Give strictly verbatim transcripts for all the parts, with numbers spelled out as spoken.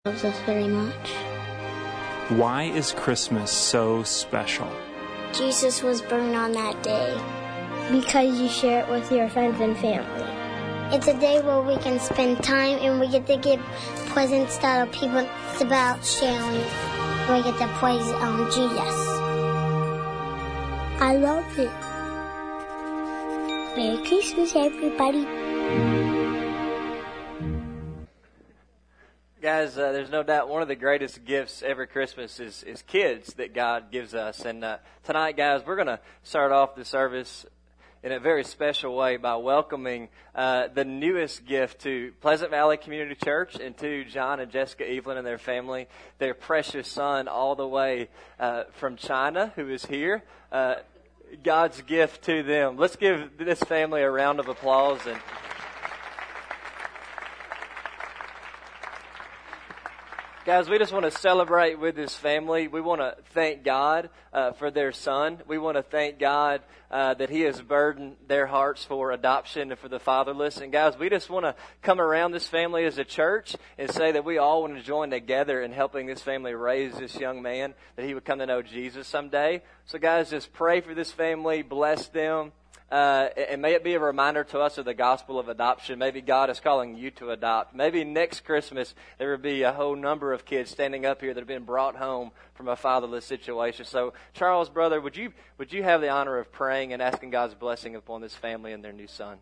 loves us very much. Why is Christmas so special? Jesus was born on that day. Because you share it with your friends and family. It's a day where we can spend time and we get to give presents to other people. It's about sharing. We get to praise um, Jesus. I love it. Merry Christmas, everybody. Guys, uh, there's no doubt one of the greatest gifts every Christmas is, is kids that God gives us. And uh, tonight, guys, we're going to start off the service in a very special way by welcoming uh, the newest gift to Pleasant Valley Community Church and to John and Jessica Evelyn and their family, their precious son all the way uh, from China who is here. Uh, God's gift to them. Let's give this family a round of applause. And guys, we just want to celebrate with this family. We want to thank God uh, for their son. We want to thank God uh, that He has burdened their hearts for adoption and for the fatherless. And guys, we just want to come around this family as a church and say that we all want to join together in helping this family raise this young man, that he would come to know Jesus someday. So guys, just pray for this family, bless them. Uh, and may it be a reminder to us of the gospel of adoption. Maybe God is calling you to adopt. Maybe next Christmas there will be a whole number of kids standing up here that have been brought home from a fatherless situation. So, Charles, brother, would you would you have the honor of praying and asking God's blessing upon this family and their new son?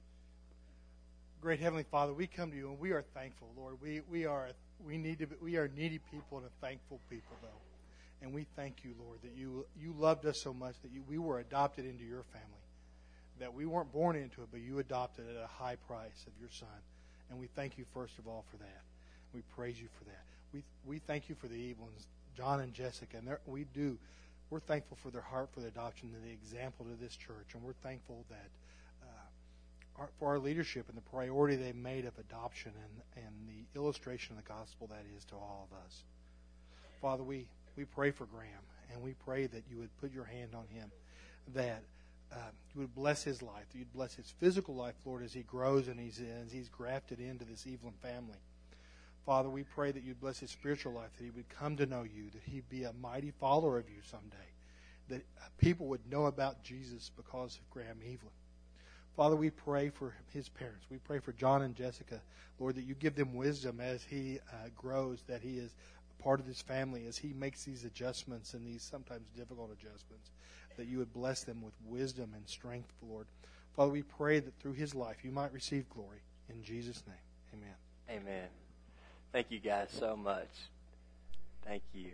Great Heavenly Father, we come to you and we are thankful, Lord. We we are we need to be, we are needy people and a thankful people, though. And we thank you, Lord, that you you loved us so much that you, we were adopted into your family. That we weren't born into it, but you adopted it at a high price of your son. And we thank you, first of all, for that. We praise you for that. We we thank you for the Evelyn's, John and Jessica. And we do. We're thankful for their heart for the adoption and the example to this church. And we're thankful that uh, our, for our leadership and the priority they made of adoption and, and the illustration of the gospel that is to all of us. Father, we, we pray for Graham. And we pray that you would put your hand on him. That Uh, you would bless his life. That you'd bless his physical life, Lord, as he grows and he's as he's grafted into this Evelyn family. Father, we pray that you'd bless his spiritual life, that he would come to know you, that he'd be a mighty follower of you someday, that people would know about Jesus because of Graham Evelyn. Father, we pray for his parents. We pray for John and Jessica, Lord, that you give them wisdom as he uh, grows, that he is a part of this family, as he makes these adjustments and these sometimes difficult adjustments, that you would bless them with wisdom and strength, Lord. Father, we pray that through his life you might receive glory. In Jesus' name, amen. Amen. Thank you guys so much. Thank you.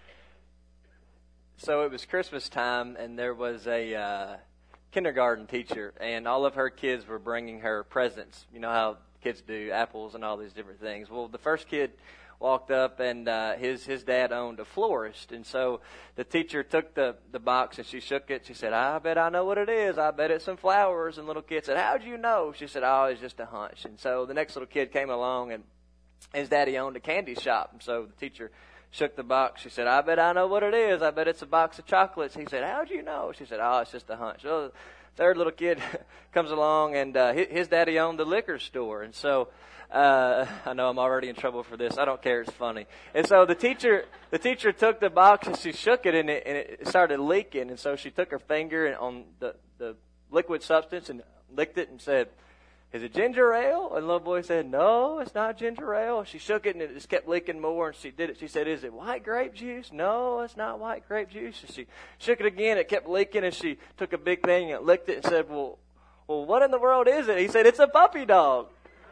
So it was Christmas time, and there was a uh, kindergarten teacher, and all of her kids were bringing her presents. You know how kids do, apples and all these different things. Well, the first kid walked up, and uh, his his dad owned a florist. And so the teacher took the, the box, and she shook it. She said, I bet I know what it is. I bet it's some flowers. And the little kid said, how'd you know? She said, oh, it's just a hunch. And so the next little kid came along, and his daddy owned a candy shop. And so the teacher shook the box. She said, I bet I know what it is. I bet it's a box of chocolates. He said, how'd you know? She said, oh, it's just a hunch. So the third little kid comes along, and uh, his daddy owned the liquor store. And so Uh, I know I'm already in trouble for this. I don't care. It's funny. And so the teacher, the teacher took the box and she shook it, and it, and it started leaking. And so she took her finger on the, the liquid substance and licked it and said, is it ginger ale? And the little boy said, no, it's not ginger ale. She shook it, and it just kept leaking more. And she did it. She said, is it white grape juice? No, it's not white grape juice. And she shook it again. It kept leaking, and she took a big thing and licked it and said, well, well, what in the world is it? He said, it's a puppy dog.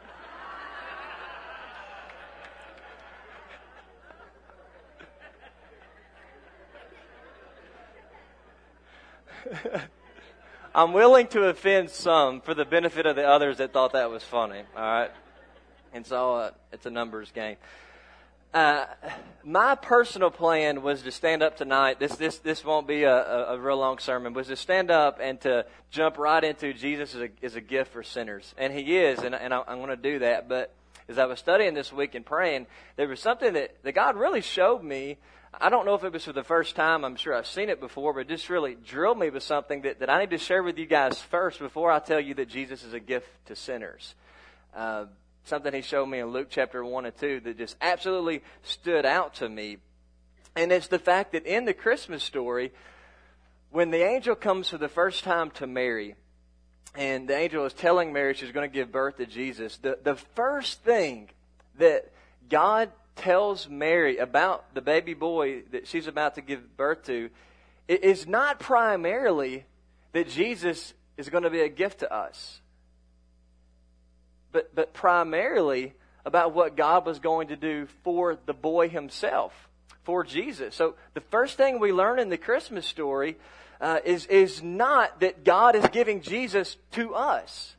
I'm willing to offend some for the benefit of the others that thought that was funny, all right? And so uh, it's a numbers game. Uh, my personal plan was to stand up tonight. This this this won't be a, a, a real long sermon, was to stand up and to jump right into Jesus is a, is a gift for sinners. And he is, and, and I, I'm going to do that. But as I was studying this week and praying, there was something that, that God really showed me. I don't know if it was for the first time. I'm sure I've seen it before, but it just really drilled me with something that, that I need to share with you guys first before I tell you that Jesus is a gift to sinners. Uh, something he showed me in Luke chapter one and two that just absolutely stood out to me. And it's the fact that in the Christmas story, when the angel comes for the first time to Mary, and the angel is telling Mary she's going to give birth to Jesus, the, the first thing that God tells Mary about the baby boy that she's about to give birth to is not primarily that Jesus is going to be a gift to us, but, but primarily about what God was going to do for the boy himself, for Jesus. So the first thing we learn in the Christmas story uh, is, is not that God is giving Jesus to us.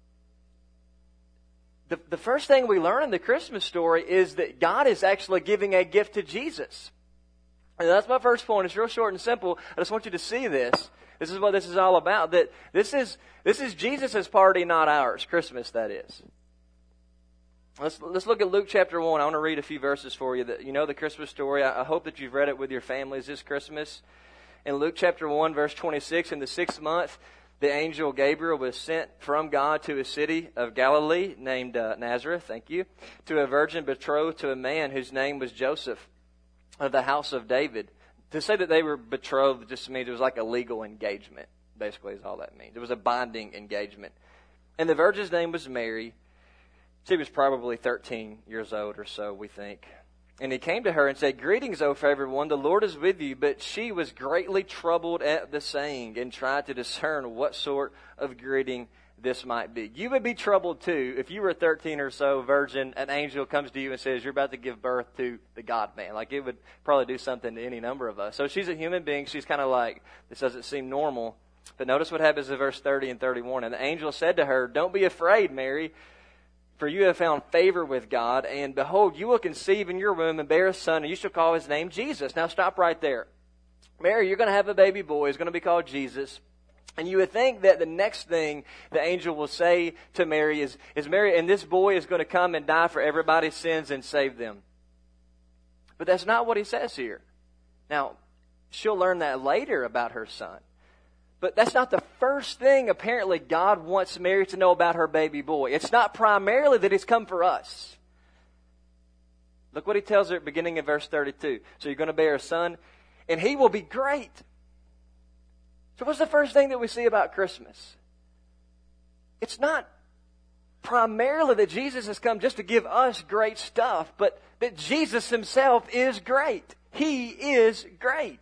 The, the first thing we learn in the Christmas story is that God is actually giving a gift to Jesus. And that's my first point. It's real short and simple. I just want you to see this. This is what this is all about. That this is this is Jesus' party, not ours. Christmas, that is. Let's let's look at Luke chapter one. I want to read a few verses for you. That you know the Christmas story. I, I hope that you've read it with your families this Christmas. In Luke chapter one, verse twenty-six, in the sixth month, the angel Gabriel was sent from God to a city of Galilee named uh, Nazareth, thank you, to a virgin betrothed to a man whose name was Joseph, of the house of David. To say that they were betrothed just means it was like a legal engagement, basically is all that means. It was a binding engagement. And the virgin's name was Mary. She was probably thirteen years old or so, we think. And he came to her and said, "Greetings, O favored one, the Lord is with you." But she was greatly troubled at the saying and tried to discern what sort of greeting this might be. You would be troubled too if you were thirteen or so, virgin, an angel comes to you and says you're about to give birth to the God-man. Like, it would probably do something to any number of us. So she's a human being. She's kind of like, this doesn't seem normal. But notice what happens in verse thirty and thirty-one. And the angel said to her, "Don't be afraid, Mary, for you have found favor with God. And behold, you will conceive in your womb and bear a son, and you shall call his name Jesus." Now stop right there. Mary, you're going to have a baby boy. He's going to be called Jesus. And you would think that the next thing the angel will say to Mary is, is Mary, and this boy is going to come and die for everybody's sins and save them. But that's not what he says here. Now, she'll learn that later about her son. But that's not the first thing, apparently, God wants Mary to know about her baby boy. It's not primarily that he's come for us. Look what he tells her at the beginning of verse thirty-two. So you're going to bear a son, and he will be great. So what's the first thing that we see about Christmas? It's not primarily that Jesus has come just to give us great stuff, but that Jesus himself is great. He is great.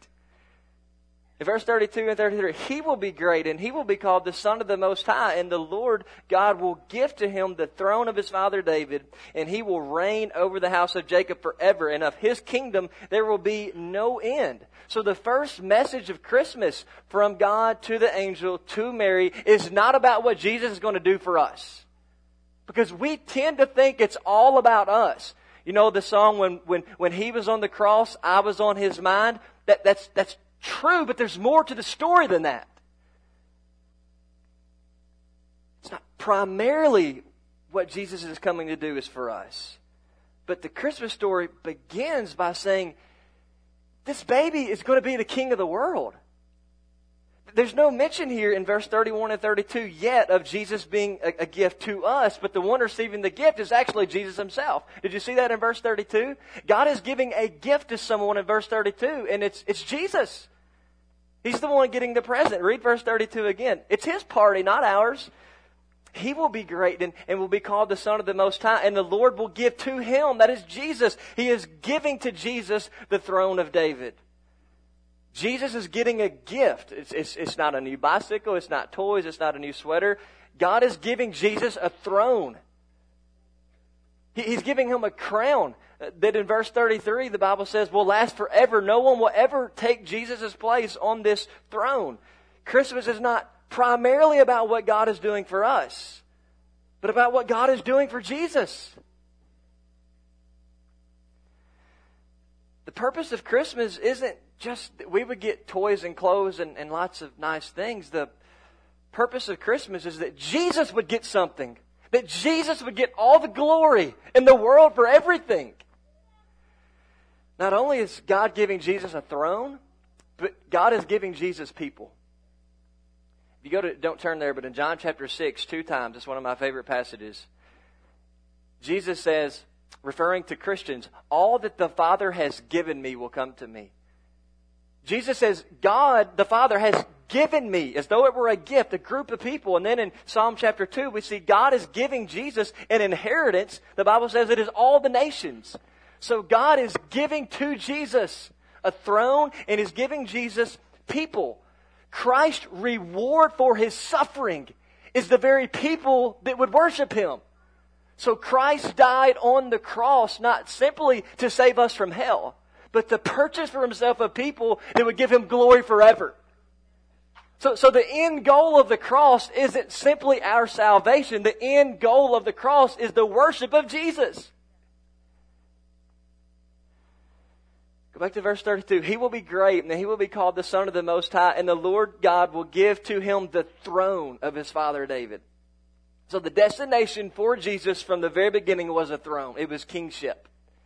In verse thirty-two and thirty-three, he will be great, and he will be called the Son of the Most High, and the Lord God will give to him the throne of his father David, and he will reign over the house of Jacob forever, and of his kingdom there will be no end. So the first message of Christmas from God to the angel to Mary is not about what Jesus is going to do for us. Because we tend to think it's all about us. You know the song, when, when, when he was on the cross, I was on his mind? That, that's, that's true, but there's more to the story than that. It's not primarily what Jesus is coming to do is for us. But the Christmas story begins by saying, this baby is going to be the king of the world. There's no mention here in verse thirty-one and thirty-two yet of Jesus being a, a gift to us, but the one receiving the gift is actually Jesus himself. Did you see that in verse thirty-two? God is giving a gift to someone in verse thirty-two, and it's it's Jesus. He's the one getting the present. Read verse thirty-two again. It's his party, not ours. He will be great and, and will be called the Son of the Most High, and the Lord will give to him, that is Jesus. He is giving to Jesus the throne of David. Jesus is getting a gift. It's, it's, it's not a new bicycle. It's not toys. It's not a new sweater. God is giving Jesus a throne. He, he's giving him a crown that in verse thirty-three, the Bible says, will last forever. No one will ever take Jesus' place on this throne. Christmas is not primarily about what God is doing for us, but about what God is doing for Jesus. The purpose of Christmas isn't just that we would get toys and clothes and, and lots of nice things. The purpose of Christmas is that Jesus would get something. That Jesus would get all the glory in the world for everything. Not only is God giving Jesus a throne, but God is giving Jesus people. If you go to, don't turn there, but in John chapter six, two times, it's one of my favorite passages. Jesus says, referring to Christians, all that the Father has given me will come to me. Jesus says, God, the Father, has given me, as though it were a gift, a group of people. And then in Psalm chapter two, we see God is giving Jesus an inheritance. The Bible says it is all the nations. So God is giving to Jesus a throne and is giving Jesus people. Christ's reward for His suffering is the very people that would worship Him. So Christ died on the cross not simply to save us from hell, but to purchase for Himself a people that would give Him glory forever. So, so the end goal of the cross isn't simply our salvation. The end goal of the cross is the worship of Jesus. Go back to verse thirty-two. He will be great, and He will be called the Son of the Most High, and the Lord God will give to Him the throne of His father David. So the destination for Jesus from the very beginning was a throne. It was kingship.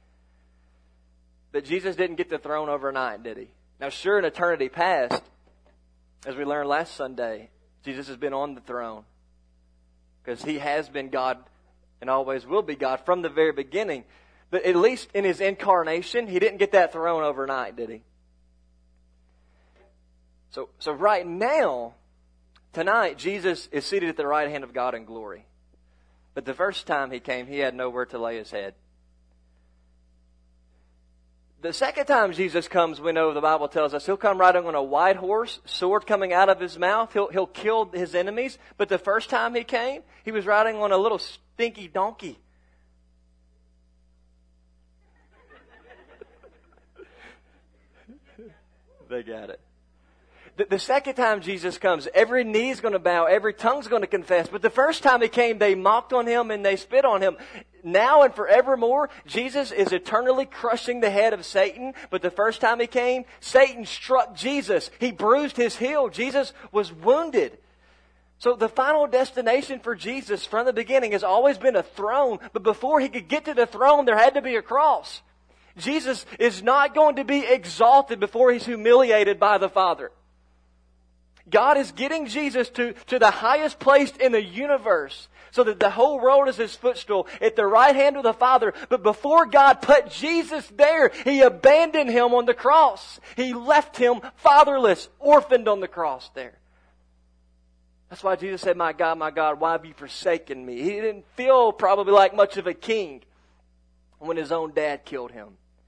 But Jesus didn't get the throne overnight, did He? Now, sure, in eternity past, as we learned last Sunday, Jesus has been on the throne because He has been God and always will be God from the very beginning. But at least in His incarnation, He didn't get that throne overnight, did He? So, so right now, tonight, Jesus is seated at the right hand of God in glory. But the first time He came, He had nowhere to lay His head. The second time Jesus comes, we know the Bible tells us, He'll come riding on a white horse, sword coming out of His mouth. He'll, he'll kill His enemies. But the first time He came, He was riding on a little stinky donkey. They got it. The, the second time Jesus comes, every knee is going to bow, every tongue's going to confess. But the first time He came, they mocked on Him and they spit on Him. Now and forevermore, Jesus is eternally crushing the head of Satan. But the first time He came, Satan struck Jesus. He bruised His heel. Jesus was wounded. So the final destination for Jesus from the beginning has always been a throne. But before He could get to the throne, there had to be a cross. Jesus is not going to be exalted before He's humiliated by the Father. God is getting Jesus to, to the highest place in the universe so that the whole world is His footstool at the right hand of the Father. But before God put Jesus there, He abandoned Him on the cross. He left Him fatherless, orphaned on the cross there. That's why Jesus said, "My God, my God, why have you forsaken me?" He didn't feel probably like much of a king when His own dad killed Him.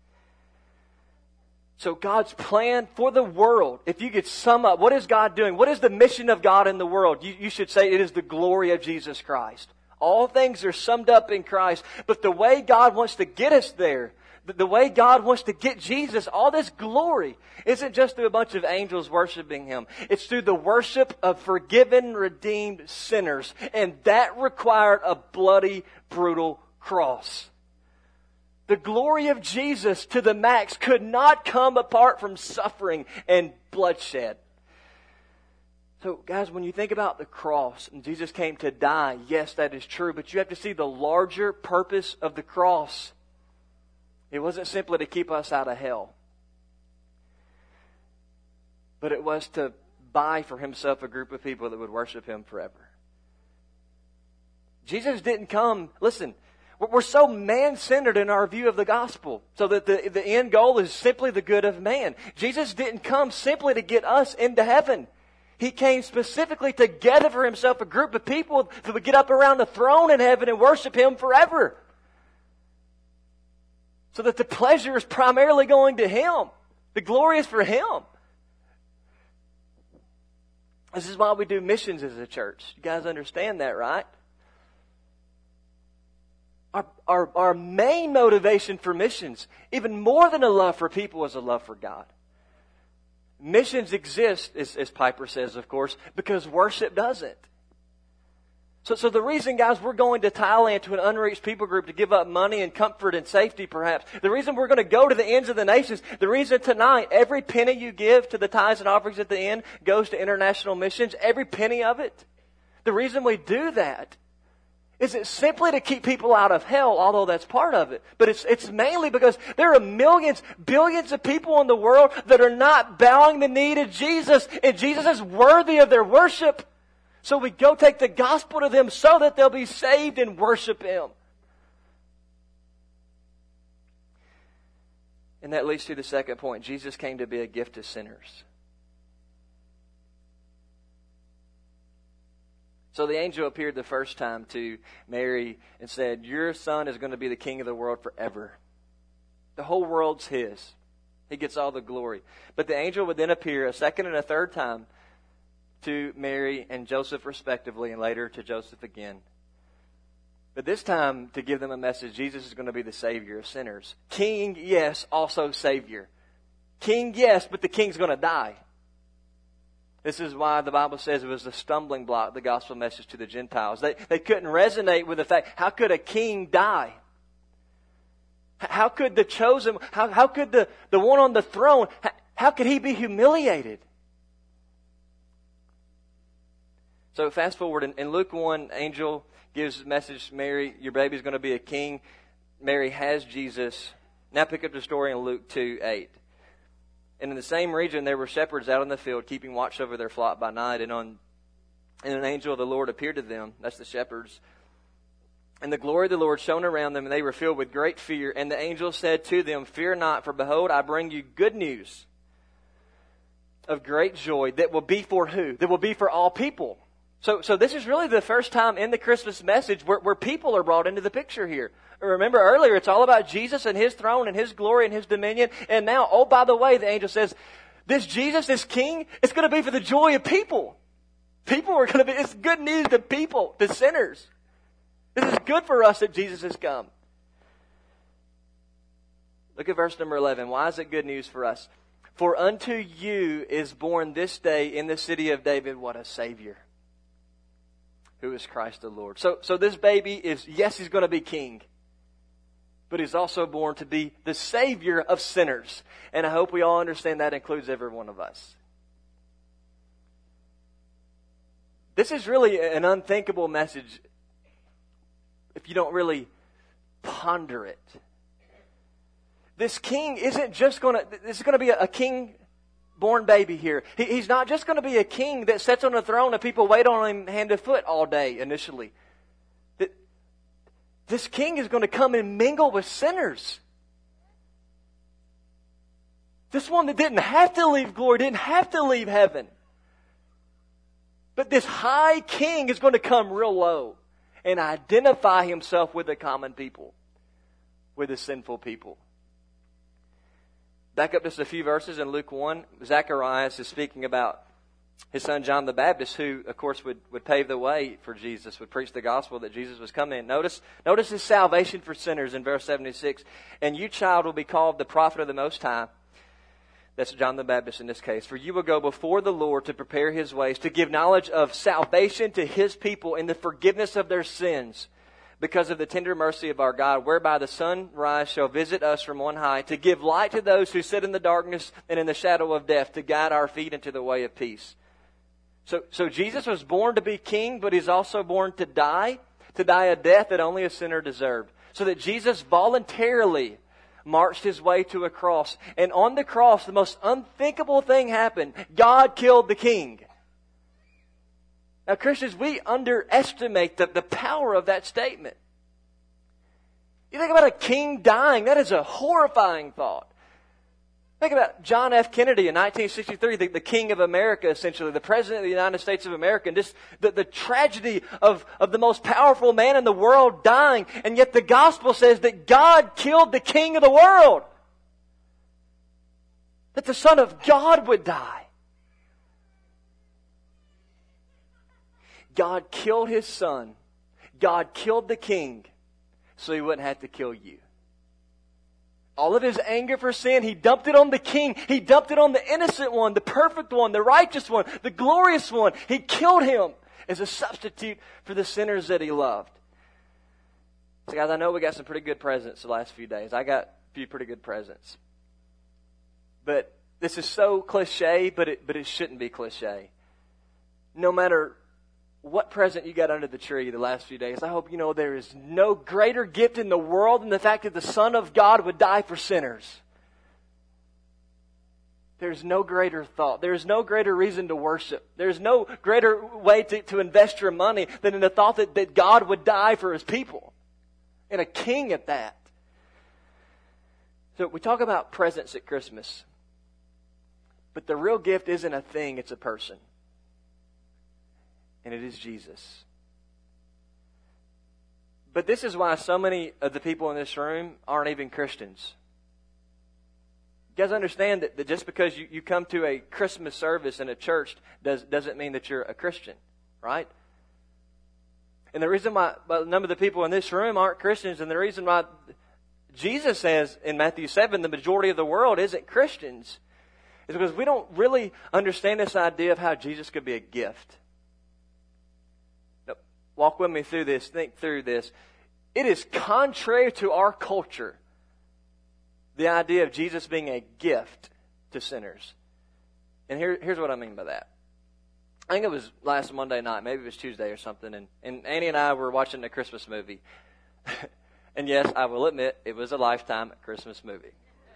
So God's plan for the world, if you could sum up, what is God doing? What is the mission of God in the world? You, you should say it is the glory of Jesus Christ. All things are summed up in Christ. But the way God wants to get us there, the, the way God wants to get Jesus, all this glory, isn't just through a bunch of angels worshiping Him. It's through the worship of forgiven, redeemed sinners. And that required a bloody, brutal cross. The glory of Jesus to the max could not come apart from suffering and bloodshed. So, guys, when you think about the cross and Jesus came to die, yes, that is true, but you have to see the larger purpose of the cross. It wasn't simply to keep us out of hell, but it was to buy for Himself a group of people that would worship Him forever. Jesus didn't come, listen, we're so man-centered in our view of the gospel, so that the, the end goal is simply the good of man. Jesus didn't come simply to get us into heaven. He came specifically to gather for Himself a group of people that would get up around the throne in heaven and worship Him forever. So that the pleasure is primarily going to Him. The glory is for Him. This is why we do missions as a church. You guys understand that, right? Our, our, our main motivation for missions, even more than a love for people, is a love for God. Missions exist, as, as Piper says, of course, because worship doesn't. So, so the reason, guys, we're going to Thailand to an unreached people group to give up money and comfort and safety, perhaps, the reason we're going to go to the ends of the nations, the reason tonight every penny you give to the tithes and offerings at the end goes to international missions, every penny of it, the reason we do that is it simply to keep people out of hell, although that's part of it. But it's it's mainly because there are millions, billions of people in the world that are not bowing the knee to Jesus, and Jesus is worthy of their worship. So we go take the gospel to them so that they'll be saved and worship Him. And that leads to the second point. Jesus came to be a gift to sinners. So the angel appeared the first time to Mary and said, your son is going to be the king of the world forever. The whole world's his. He gets all the glory. But the angel would then appear a second and a third time to Mary and Joseph respectively, and later to Joseph again. But this time to give them a message, Jesus is going to be the Savior of sinners. King, yes, also Savior. King, yes, but the king's going to die. This is why the Bible says it was a stumbling block, the gospel message to the Gentiles. They, they couldn't resonate with the fact, how could a king die? How could the chosen, how, how could the, the one on the throne, how, how could he be humiliated? So fast forward, in, in Luke one, angel gives the message to Mary, your baby's going to be a king. Mary has Jesus. Now pick up the story in Luke two eight. And in the same region, there were shepherds out in the field, keeping watch over their flock by night. And on, and an angel of the Lord appeared to them. That's the shepherds. And the glory of the Lord shone around them, and they were filled with great fear. And the angel said to them, fear not, for behold, I bring you good news of great joy that will be for who? That will be for all people. So, so this is really the first time in the Christmas message where, where people are brought into the picture here. Remember earlier, it's all about Jesus and His throne and His glory and His dominion. And now, oh, by the way, the angel says, this Jesus, this King, it's going to be for the joy of people. People are going to be, it's good news to people, to sinners. This is good for us that Jesus has come. Look at verse number eleven. Why is it good news for us? For unto you is born this day in the city of David, what, a Savior, who is Christ the Lord. So, so this baby is, yes, he's going to be king, but he's also born to be the Savior of sinners. And I hope we all understand that includes every one of us. This is really an unthinkable message if you don't really ponder it. This king isn't just going to, this is going to be a, a king-born baby here. He, he's not just going to be a king that sits on a throne and people wait on him hand to foot all day initially. This king is going to come and mingle with sinners. This one that didn't have to leave glory, didn't have to leave heaven. But this high king is going to come real low and identify himself with the common people, with the sinful people. Back up just a few verses in Luke one. Zacharias is speaking about his son John the Baptist, who, of course, would, would pave the way for Jesus, would preach the gospel that Jesus was coming. Notice, notice his salvation for sinners in verse seventy-six. And you, child, will be called the prophet of the Most High. That's John the Baptist in this case. For you will go before the Lord to prepare His ways, to give knowledge of salvation to His people in the forgiveness of their sins, because of the tender mercy of our God, whereby the sunrise shall visit us from on high, to give light to those who sit in the darkness and in the shadow of death, to guide our feet into the way of peace. So, so Jesus was born to be king, but He's also born to die, to die a death that only a sinner deserved. So that Jesus voluntarily marched His way to a cross. And on the cross, the most unthinkable thing happened. God killed the king. Now, Christians, we underestimate the, the power of that statement. You think about a king dying, that is a horrifying thought. Think about John F. Kennedy in nineteen sixty-three, the, the king of America, essentially, the president of the United States of America, and just the, the tragedy of, of the most powerful man in the world dying, and yet the gospel says that God killed the king of the world. That the Son of God would die. God killed His Son. God killed the king so He wouldn't have to kill you. All of His anger for sin, He dumped it on the king. He dumped it on the innocent one, the perfect one, the righteous one, the glorious one. He killed Him as a substitute for the sinners that He loved. So guys, I know we got some pretty good presents the last few days. I got a few pretty good presents. But this is so cliche, but it, but it shouldn't be cliche. No matter what present you got under the tree the last few days, I hope you know there is no greater gift in the world than the fact that the Son of God would die for sinners. There's no greater thought. There's no greater reason to worship. There's no greater way to, to invest your money than in the thought that, that God would die for His people. And a king at that. So we talk about presents at Christmas. But the real gift isn't a thing, it's a person. And it is Jesus. But this is why so many of the people in this room aren't even Christians. You guys understand that, that just because you, you come to a Christmas service in a church does, doesn't mean that you're a Christian, right? And the reason why a number of the people in this room aren't Christians, and the reason why Jesus says in Matthew seven the majority of the world isn't Christians, is because we don't really understand this idea of how Jesus could be a gift. Now, walk with me through this, think through this. It is contrary to our culture, the idea of Jesus being a gift to sinners. And here, here's what I mean by that. I think it was last Monday night, maybe it was Tuesday or something, and, and Annie and I were watching a Christmas movie. And yes, I will admit, it was a Lifetime Christmas movie.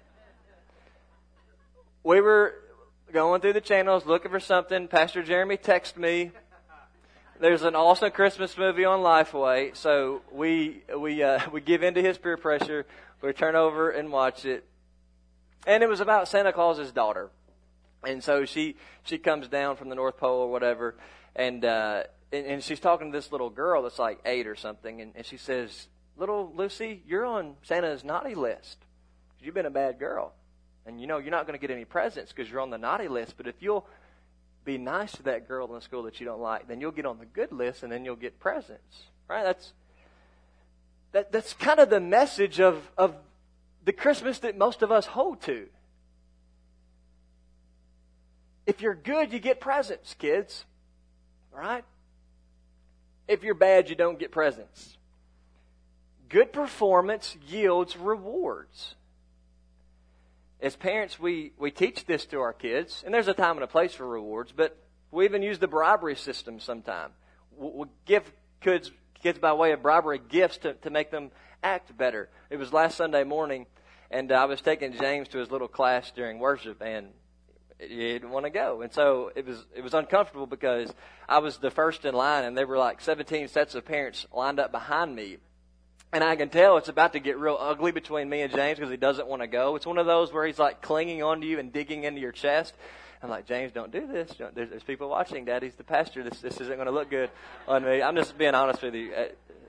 We were going through the channels looking for something. Pastor Jeremy texted me. There's an awesome Christmas movie on Lifeway, so we we uh, we give in to his peer pressure. We turn over and watch it, and it was about Santa Claus's daughter, and so she she comes down from the North Pole or whatever, and uh, and, and she's talking to this little girl that's like eight or something, and, and she says, "Little Lucy, you're on Santa's naughty list. You've been a bad girl, and you know you're not going to get any presents because you're on the naughty list. But if you'll be nice to that girl in the school that you don't like, then you'll get on the good list, and then you'll get presents." Right? That's that. That's kind of the message of of the Christmas that most of us hold to. If you're good, you get presents, kids. Right? If you're bad, you don't get presents. Good performance yields rewards. As parents, we, we teach this to our kids, and there's a time and a place for rewards, but we even use the bribery system sometime. We'll, we'll give kids, kids by way of bribery gifts to, to make them act better. It was last Sunday morning, and I was taking James to his little class during worship, and he didn't want to go. And so it was it was uncomfortable because I was the first in line, and there were like seventeen sets of parents lined up behind me. And I can tell it's about to get real ugly between me and James because he doesn't want to go. It's one of those where he's like clinging onto you and digging into your chest. I'm like, James, don't do this. Don't, there's, there's people watching. Daddy's the pastor. This this isn't going to look good on me. I'm just being honest with you.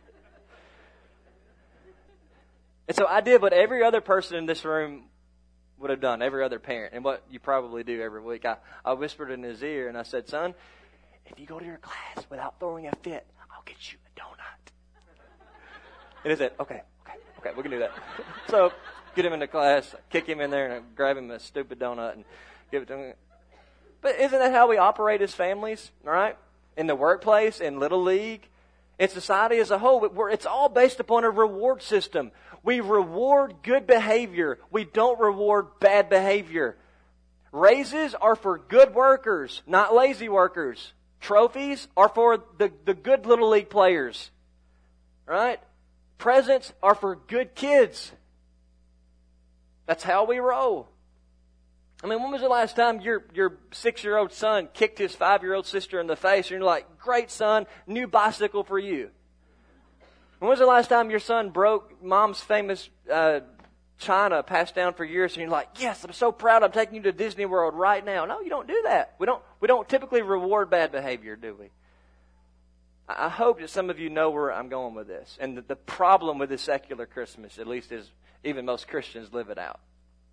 And so I did what every other person in this room would have done, every other parent, and what you probably do every week. I, I whispered in his ear and I said, son, if you go to your class without throwing a fit, I'll get you a donut. And he said, okay, okay, okay, we can do that. So get him into class, kick him in there, and grab him a stupid donut and give it to him. But isn't that how we operate as families, right? In the workplace, in Little League, in society as a whole, it's all based upon a reward system. We reward good behavior. We don't reward bad behavior. Raises are for good workers, not lazy workers. Trophies are for the, the good Little League players, right? Presents are for good kids. That's how we roll. I mean, when was the last time your your six-year-old son kicked his five-year-old sister in the face and you're like, great son, new bicycle for you? When was the last time your son broke mom's famous uh, china passed down for years and you're like, yes, I'm so proud I'm taking you to Disney World right now? No, you don't do that. We don't, we don't typically reward bad behavior, do we? I hope that some of you know where I'm going with this. And the, the problem with this secular Christmas, at least is even most Christians live it out.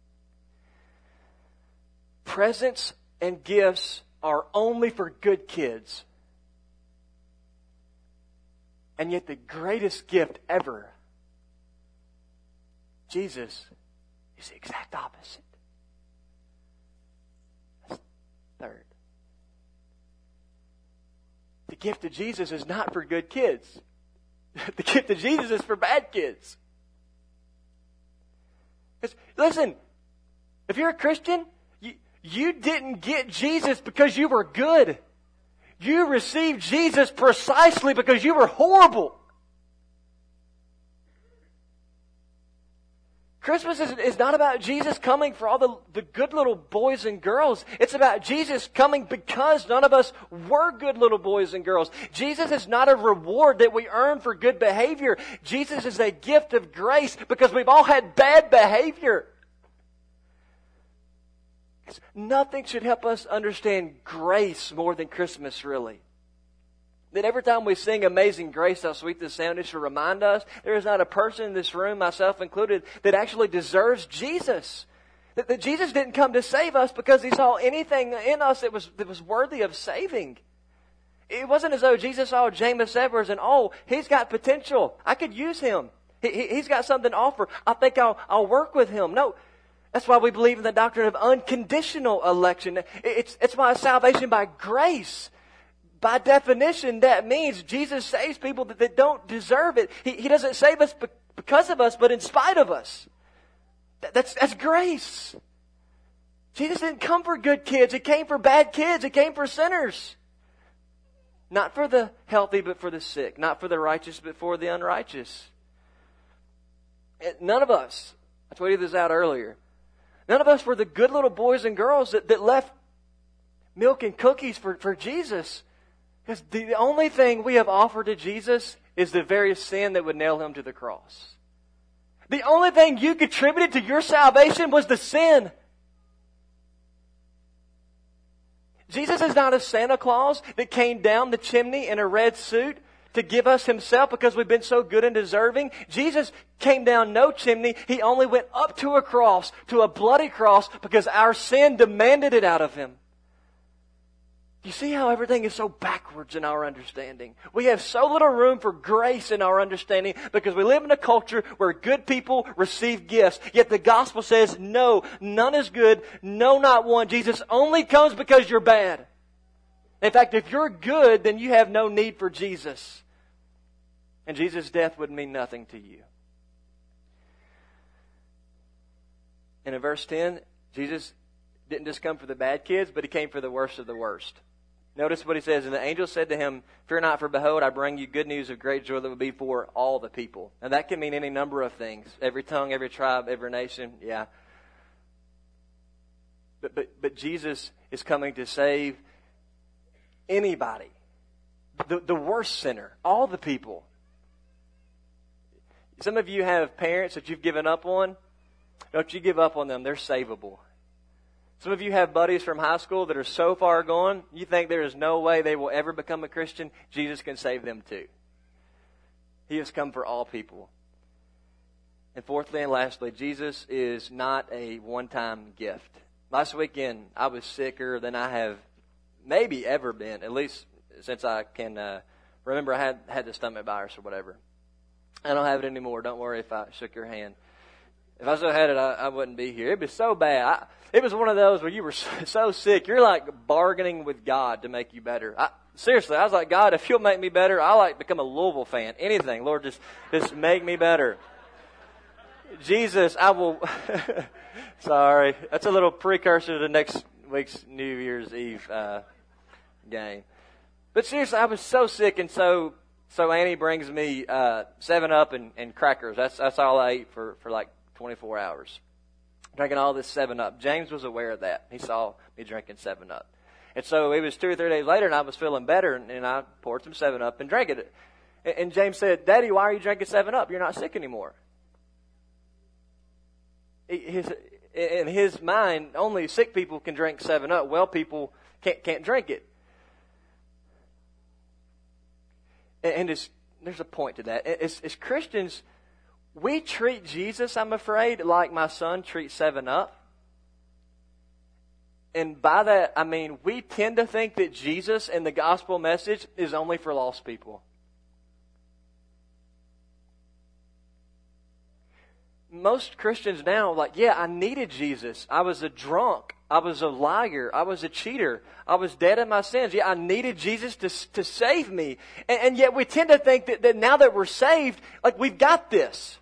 Presents and gifts are only for good kids. And yet the greatest gift ever, Jesus, is the exact opposite. That's third. The gift of Jesus is not for good kids. The gift of Jesus is for bad kids. Listen, if you're a Christian, you, you didn't get Jesus because you were good. You received Jesus precisely because you were horrible. Christmas is, is not about Jesus coming for all the, the good little boys and girls. It's about Jesus coming because none of us were good little boys and girls. Jesus is not a reward that we earn for good behavior. Jesus is a gift of grace because we've all had bad behavior. Nothing should help us understand grace more than Christmas, really. That every time we sing Amazing Grace, how sweet the sound, it should remind us there is not a person in this room, myself included, that actually deserves Jesus. That, that Jesus didn't come to save us because He saw anything in us that was, that was worthy of saving. It wasn't as though Jesus saw James Edwards and, oh, he's got potential. I could use him. He, he, he's got something to offer. I think I'll, I'll work with him. No. That's why we believe in the doctrine of unconditional election. It's, it's why salvation by grace. By definition, that means Jesus saves people that, that don't deserve it. He, he doesn't save us be, because of us, but in spite of us. That, that's, that's grace. Jesus didn't come for good kids. He came for bad kids. He came for sinners. Not for the healthy, but for the sick. Not for the righteous, but for the unrighteous. None of us, I tweeted this out earlier, none of us were the good little boys and girls that, that left milk and cookies for, for Jesus. Because the only thing we have offered to Jesus is the very sin that would nail Him to the cross. The only thing you contributed to your salvation was the sin. Jesus is not a Santa Claus that came down the chimney in a red suit to give us Himself because we've been so good and deserving. Jesus came down no chimney. He only went up to a cross, to a bloody cross, because our sin demanded it out of Him. You see how everything is so backwards in our understanding? We have so little room for grace in our understanding because we live in a culture where good people receive gifts. Yet the gospel says, no, none is good, no, not one. Jesus only comes because you're bad. In fact, if you're good, then you have no need for Jesus. And Jesus' death would mean nothing to you. And in verse ten, Jesus didn't just come for the bad kids, but He came for the worst of the worst. Notice what He says. And the angel said to him, fear not, for behold, I bring you good news of great joy that will be for all the people. Now that can mean any number of things. Every tongue, every tribe, every nation. Yeah. But, but, but Jesus is coming to save anybody. The, the worst sinner. All the people. Some of you have parents that you've given up on. Don't you give up on them. They're savable. Some of you have buddies from high school that are so far gone, you think there is no way they will ever become a Christian. Jesus can save them too. He has come for all people. And fourthly and lastly, Jesus is not a one-time gift. Last weekend, I was sicker than I have maybe ever been, at least since I can uh, remember I had, had the stomach virus or whatever. I don't have it anymore. Don't worry if I shook your hand. If I still had it, I, I wouldn't be here. It'd be so bad. I, it was one of those where you were so, so sick. You're like bargaining with God to make you better. I, seriously, I was like, God, if you'll make me better, I'll like become a Louisville fan. Anything. Lord, just, just make me better. Jesus, I will... Sorry. That's a little precursor to next week's New Year's Eve uh, game. But seriously, I was so sick, and so so Annie brings me uh, seven up and, and crackers. That's that's all I ate for, for like twenty-four hours. Drinking all this seven up. James was aware of that. He saw me drinking seven up. And so it was two or three days later, and I was feeling better, and, and I poured some seven up and drank it. And, and James said, Daddy, why are you drinking seven up? You're not sick anymore. His, in his mind, only sick people can drink seven up. Well people can't, can't drink it. And, and it's, there's a point to that. As, as Christians, we treat Jesus, I'm afraid, like my son treats seven up. And by that, I mean, we tend to think that Jesus and the gospel message is only for lost people. Most Christians now are like, yeah, I needed Jesus. I was a drunk. I was a liar. I was a cheater. I was dead in my sins. Yeah, I needed Jesus to to save me. And, and yet we tend to think that, that now that we're saved, like we've got this.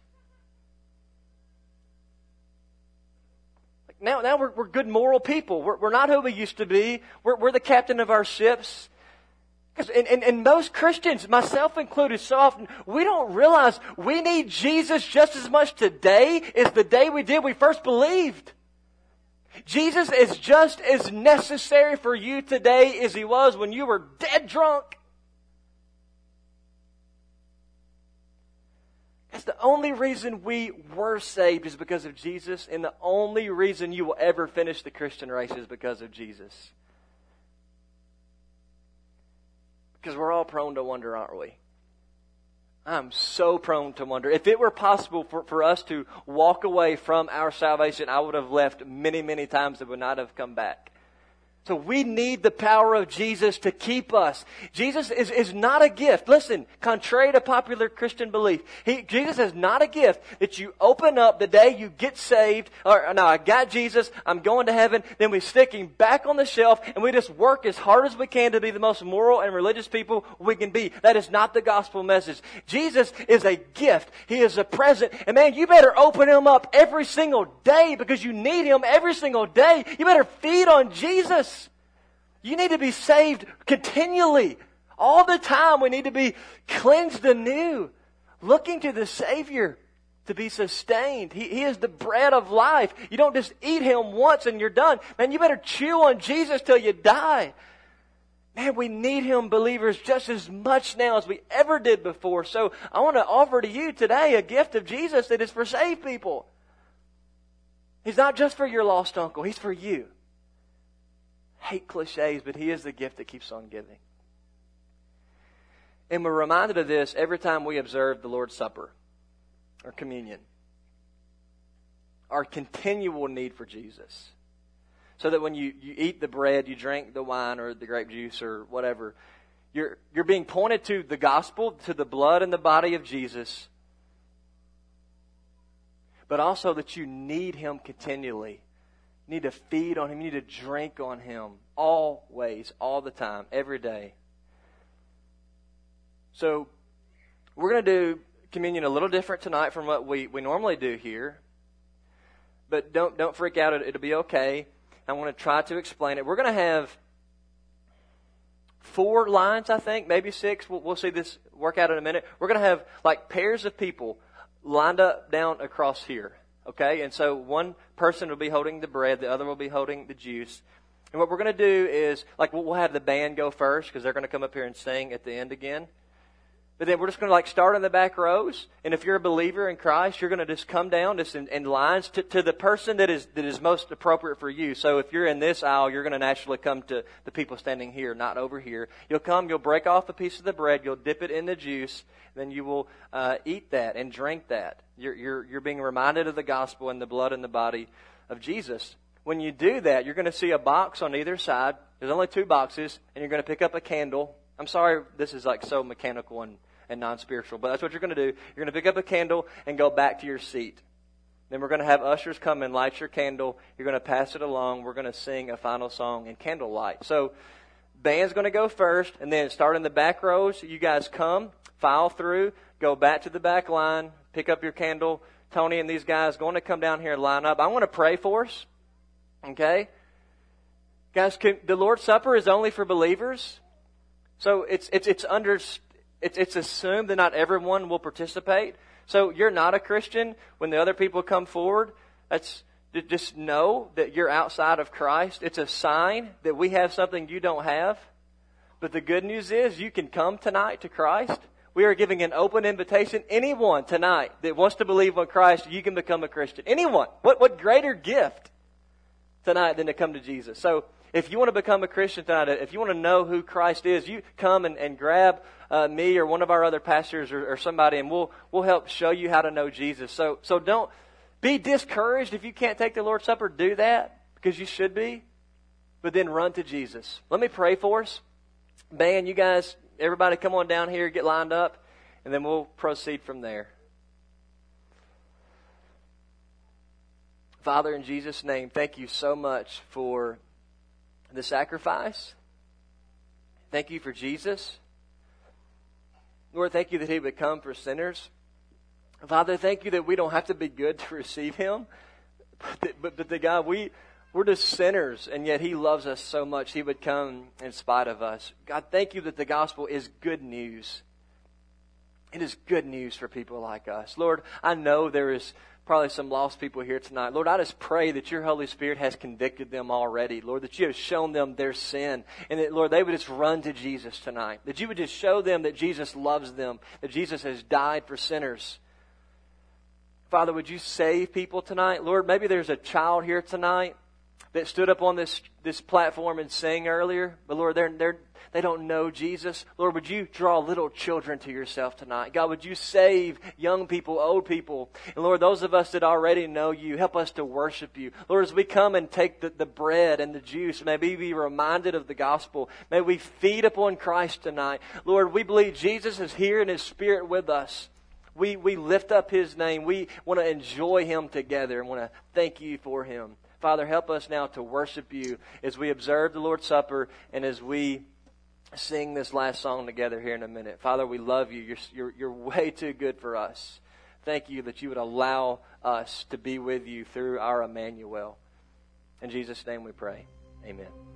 Like now, now we're, we're good moral people. We're, we're not who we used to be. We're, we're the captain of our ships. And, and, and most Christians, myself included, so often, we don't realize we need Jesus just as much today as the day we did we first believed. Jesus is just as necessary for you today as He was when you were dead drunk. That's the only reason we were saved is because of Jesus, and the only reason you will ever finish the Christian race is because of Jesus. Because we're all prone to wonder, aren't we? I'm so prone to wonder. If it were possible for, for us to walk away from our salvation, I would have left many, many times and would not have come back. So we need the power of Jesus to keep us. Jesus is, is not a gift. Listen, contrary to popular Christian belief, he, Jesus is not a gift that you open up the day you get saved. Or, no, I got Jesus, I'm going to heaven. Then we stick him back on the shelf and we just work as hard as we can to be the most moral and religious people we can be. That is not the gospel message. Jesus is a gift. He is a present. And man, you better open him up every single day because you need him every single day. You better feed on Jesus. You need to be saved continually. All the time we need to be cleansed anew. Looking to the Savior to be sustained. He, he is the bread of life. You don't just eat him once and you're done. Man, you better chew on Jesus till you die. Man, we need him, believers, just as much now as we ever did before. So I want to offer to you today a gift of Jesus that is for saved people. He's not just for your lost uncle. He's for you. Hate cliches, but he is the gift that keeps on giving. And we're reminded of this every time we observe the Lord's Supper or communion. Our continual need for Jesus. So that when you, you eat the bread, you drink the wine or the grape juice or whatever, you're, you're being pointed to the gospel, to the blood and the body of Jesus. But also that you need him continually. You need to feed on him. You need to drink on him always, all the time, every day. So we're going to do communion a little different tonight from what we, we normally do here. But don't don't freak out. It'll be okay. I want to try to explain it. We're going to have four lines, I think, maybe six. We'll, we'll see this work out in a minute. We're going to have like pairs of people lined up down across here. Okay, and so one person will be holding the bread, the other will be holding the juice. And what we're going to do is, like, we'll have the band go first because they're going to come up here and sing at the end again. But then we're just going to, like, start in the back rows. And if you're a believer in Christ, you're going to just come down just in, in lines to, to the person that is that is most appropriate for you. So if you're in this aisle, you're going to naturally come to the people standing here, not over here. You'll come, you'll break off a piece of the bread, you'll dip it in the juice, then you will uh, eat that and drink that. You're, you're, you're being reminded of the gospel and the blood and the body of Jesus. When you do that, you're going to see a box on either side. There's only two boxes, and you're going to pick up a candle. I'm sorry, this is like so mechanical and, and non-spiritual, but that's what you're going to do. You're going to pick up a candle and go back to your seat. Then we're going to have ushers come and light your candle. You're going to pass it along. We're going to sing a final song in candlelight. So band's going to go first, and then start in the back rows. You guys come, file through, go back to the back line, pick up your candle. Tony and these guys going to come down here and line up. I want to pray for us. Okay? Guys, can, the Lord's Supper is only for believers. So it's it's it's under it's it's assumed that not everyone will participate. So you're not a Christian when the other people come forward. That's just know that you're outside of Christ. It's a sign that we have something you don't have. But the good news is you can come tonight to Christ. We are giving an open invitation. Anyone tonight that wants to believe on Christ, you can become a Christian. Anyone. What what greater gift tonight than to come to Jesus. So if you want to become a Christian tonight, if you want to know who Christ is, you come and, and grab uh, me or one of our other pastors or, or somebody, and we'll we'll help show you how to know Jesus. So so don't be discouraged if you can't take the Lord's Supper. Do that because you should be, but then run to Jesus. Let me pray for us. Band, you guys, everybody come on down here, get lined up, and then we'll proceed from there. Father, in Jesus' name, thank you so much for the sacrifice. Thank you for Jesus. Lord, thank you that he would come for sinners. Father, thank you that we don't have to be good to receive him. But, the, but, but the God, we, we're just sinners, and yet he loves us so much. He would come in spite of us. God, thank you that the gospel is good news. It is good news for people like us. Lord, I know there is probably some lost people here tonight. Lord, I just pray that your Holy Spirit has convicted them already. Lord, that you have shown them their sin. And that, Lord, they would just run to Jesus tonight. That you would just show them that Jesus loves them. That Jesus has died for sinners. Father, would you save people tonight? Lord, maybe there's a child here tonight that stood up on this, this platform and sang earlier. But Lord, they're, they're, they don't know Jesus. Lord, would you draw little children to yourself tonight? God, would you save young people, old people? And Lord, those of us that already know you, help us to worship you. Lord, as we come and take the, the bread and the juice, may we be reminded of the gospel. May we feed upon Christ tonight. Lord, we believe Jesus is here in His Spirit with us. We, we lift up His name. We want to enjoy Him together and want to thank you for Him. Father, help us now to worship you as we observe the Lord's Supper and as we sing this last song together here in a minute. Father, we love you. You're, you're, you're way too good for us. Thank you that you would allow us to be with you through our Emmanuel. In Jesus' name we pray. Amen.